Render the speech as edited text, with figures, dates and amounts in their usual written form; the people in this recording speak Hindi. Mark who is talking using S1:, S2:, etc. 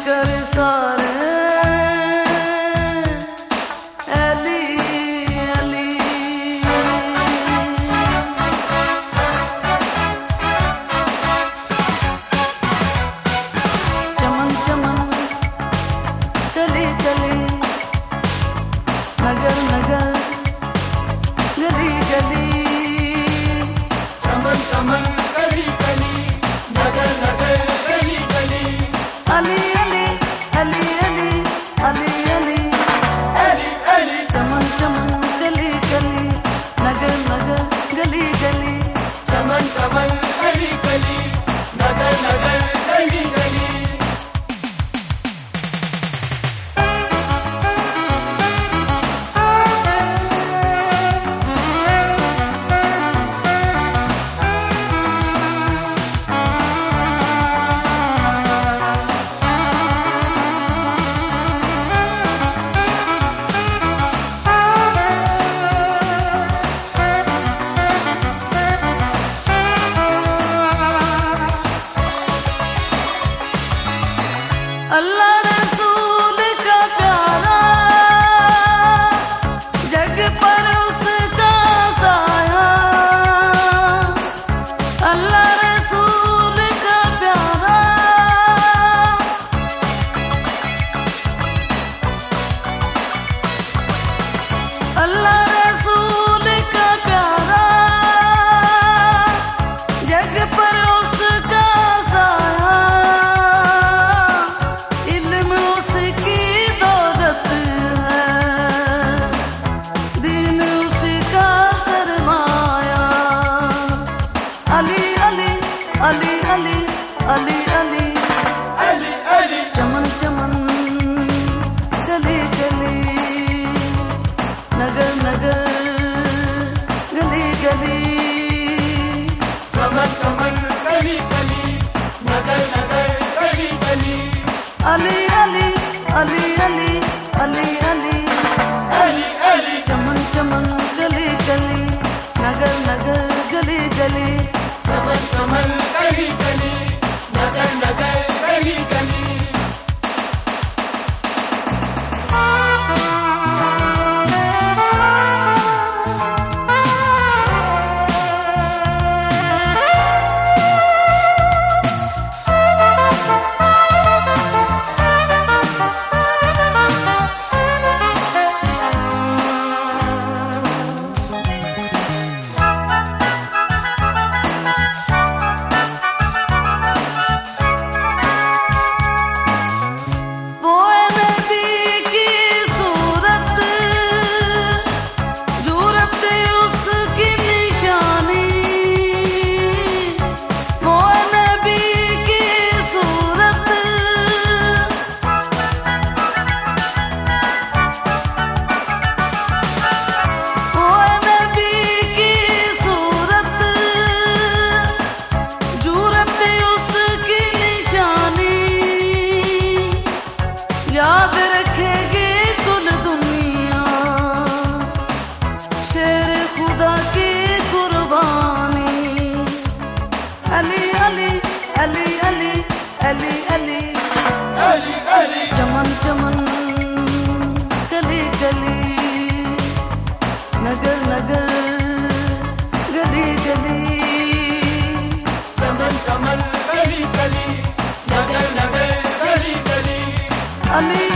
S1: कर सारे अली अली। चमन चमन चली चली नगर नगर गली गली।
S2: चमन चमन गली गली नगर नगर गली गली।
S1: अली अली अली अली अली अली
S2: अली अली।
S1: चमन चमन गली गली नगर नगर गली गली।
S2: चमन चमन गली गली नगर नगर गली गली।
S1: अल्लाह रसूल का प्यारा जग पर उसका साया। अल्लाह रसूल का प्यारा अल्लाह रसूल का प्यारा जग पर उसका साया। अली अली अली अली अली
S2: अली अली।
S1: चमन चमन गली गली नगर नगर गली गली।
S2: चमन चमन गली गली नगर नगर गली गली।
S1: अली अली अली अली अली अली
S2: अली अली।
S1: चमन चमन गली गली नगर नगर गली गली।
S2: चमन चमन गली गली नगर नगर गली गली। याद रखेगी कुल दुनिया शेर खुदा की कुर्बानी। अली अली अली अली अली अली अली अली।
S1: चमन चमन गली गली नगर नगर गली गली।
S2: चमन चमन गली गली नगर नगर गली गली।
S1: अली